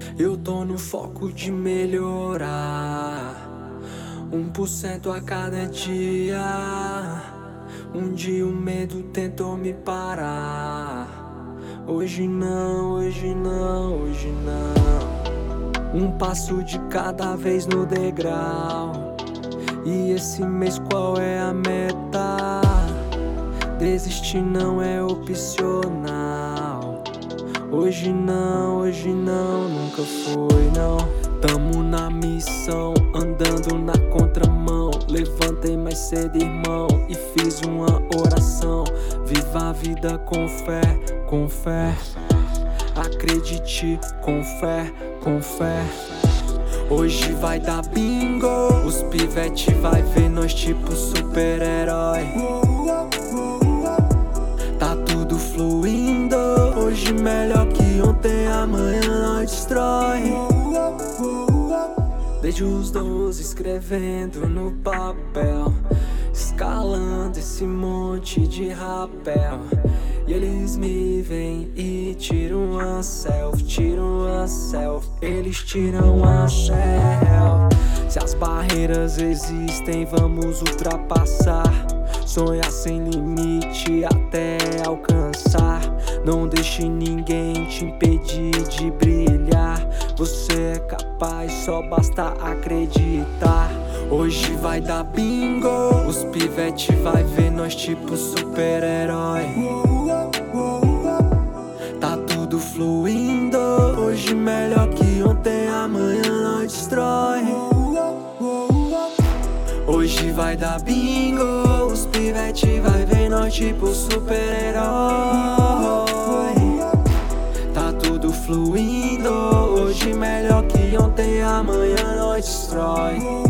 Eu tô no foco de melhorar 1% a cada dia. Um dia o medo tentou me parar. Hoje não, hoje não, hoje não. Um passo de cada vez no degrau. E esse mês qual é a meta? Desistir não é opcional. Hoje não, nunca foi não. Tamo na missão, andando na contramão. Levantei mais cedo, irmão, e fiz uma oração. Viva a vida com fé, com fé. Acredite, com fé, com fé. Hoje vai dar bingo. Os pivete vai ver nós tipo super-herói. Tá tudo fluindo. Hoje melhor que ontem, amanhã nós destrói. Desde os 12 escrevendo no papel, escalando esse monte de rapel. E eles me veem e tiram uma selfie, tiram uma selfie. Eles tiram a selfie. Se as barreiras existem, vamos ultrapassar. Sonhar sem limite até alcançar. Não deixe ninguém te impedir de brilhar. Você é capaz, só basta acreditar. Hoje vai dar bingo. Os pivete vai ver nós tipo super-herói. Tá tudo fluindo. Hoje melhor que ontem, amanhã nós destrói. Hoje vai dar bingo. Os pivete vai ver nós tipo super-herói. Tá tudo fluindo. Hoje melhor que ontem, amanhã nós destrói.